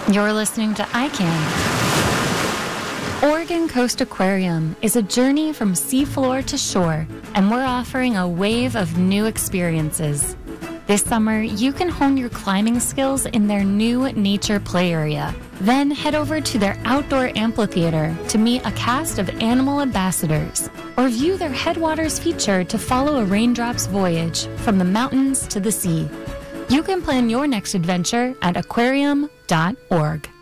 You're listening to ICANN. Oregon Coast Aquarium is a journey from seafloor to shore, and we're offering a wave of new experiences. This summer, you can hone your climbing skills in their new nature play area. Then head over to their outdoor amphitheater to meet a cast of animal ambassadors, or view their Headwaters feature to follow a raindrop's voyage from the mountains to the sea. You can plan your next adventure at aquarium.org.